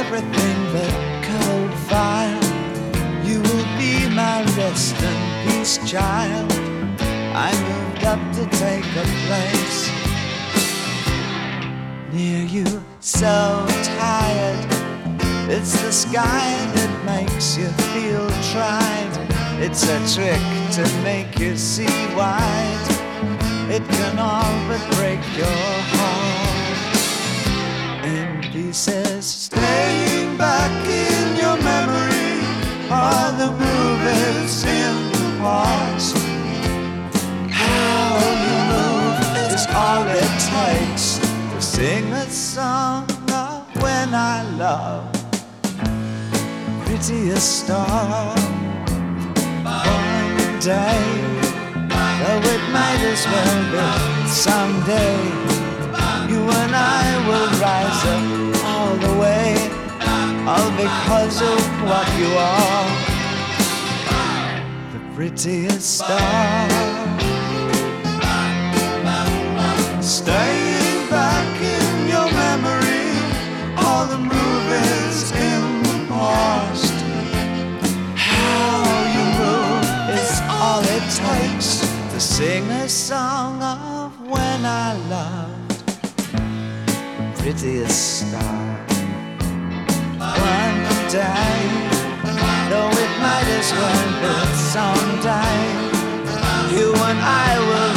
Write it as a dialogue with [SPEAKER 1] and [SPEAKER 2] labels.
[SPEAKER 1] everything but cold fire. You will be my rest and peace, child. I moved up to take a place near you, so tired. It's the sky that makes you feel tried. It's a trick to make you see wide. It can all but break your heart in pieces. Staying back in your memory are the movies in the past. How you move is all it takes to sing a song of when I love prettiest star. One day, though it might as well be someday, you and I will rise up all the way, all because of what you are, the prettiest star. Staying back in your memory, all the movies in the past. How you move is all it takes to sing a song of when I loved prettiest star. One day, though it might as well be someday, you and I will